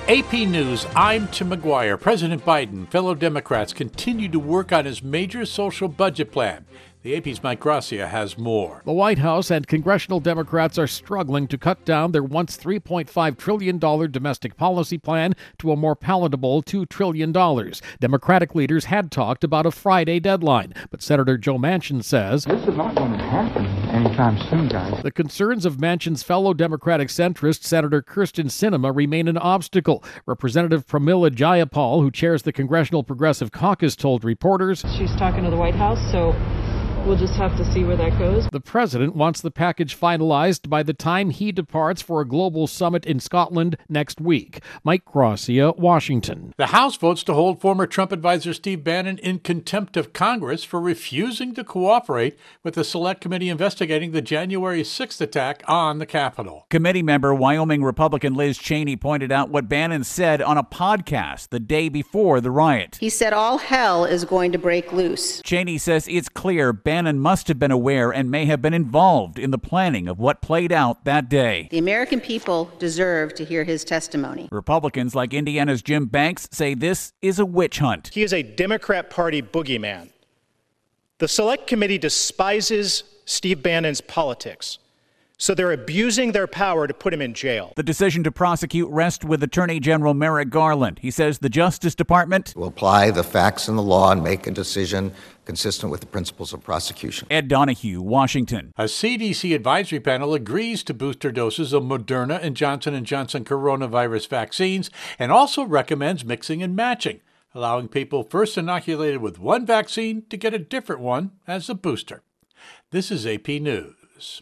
AP News, I'm Tim McGuire. President Biden, fellow Democrats continue to work on his major social budget plan. The AP's Mike Gracia has more. The White House and congressional Democrats are struggling to cut down their once $3.5 trillion domestic policy plan to a more palatable $2 trillion. Democratic leaders had talked about a Friday deadline, but Senator Joe Manchin says this is not going to happen anytime soon, guys. The concerns of Manchin's fellow Democratic centrist, Senator Kyrsten Sinema, remain an obstacle. Representative Pramila Jayapal, who chairs the Congressional Progressive Caucus, told reporters, "She's talking to the White House, so we'll just have to see where that goes." The president wants the package finalized by the time he departs for a global summit in Scotland next week. Mike Gracia, Washington. The House votes to hold former Trump advisor Steve Bannon in contempt of Congress for refusing to cooperate with the Select Committee investigating the January 6th attack on the Capitol. Committee member Wyoming Republican Liz Cheney pointed out what Bannon said on a podcast the day before the riot. He said all hell is going to break loose. Cheney says it's clear Bannon must have been aware and may have been involved in the planning of what played out that day. The American people deserve to hear his testimony. Republicans like Indiana's Jim Banks say this is a witch hunt. He is a Democrat Party boogeyman. The Select Committee despises Steve Bannon's politics, so they're abusing their power to put him in jail. The decision to prosecute rests with Attorney General Merrick Garland. He says the Justice Department will apply the facts and the law and make a decision consistent with the principles of prosecution. Ed Donahue, Washington. A CDC advisory panel agrees to booster doses of Moderna and Johnson & Johnson coronavirus vaccines and also recommends mixing and matching, allowing people first inoculated with one vaccine to get a different one as a booster. This is AP News.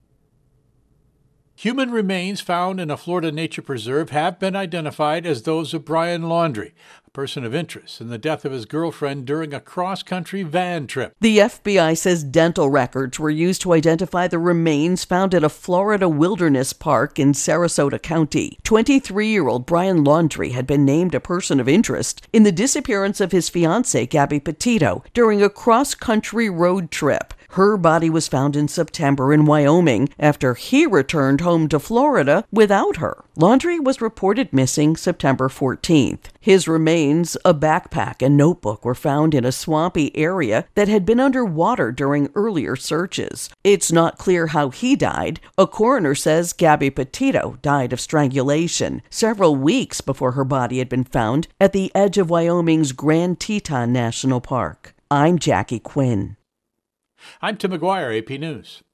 Human remains found in a Florida nature preserve have been identified as those of Brian Laundrie, a person of interest in the death of his girlfriend during a cross-country van trip. The FBI says dental records were used to identify the remains found at a Florida wilderness park in Sarasota County. 23-year-old Brian Laundrie had been named a person of interest in the disappearance of his fiancée, Gabby Petito, during a cross-country road trip. Her body was found in September in Wyoming after he returned home to Florida without her. Laundrie was reported missing September 14th. His remains, a backpack and notebook, were found in a swampy area that had been underwater during earlier searches. It's not clear how he died. A coroner says Gabby Petito died of strangulation several weeks before her body had been found at the edge of Wyoming's Grand Teton National Park. I'm Jackie Quinn. I'm Tim McGuire, AP News.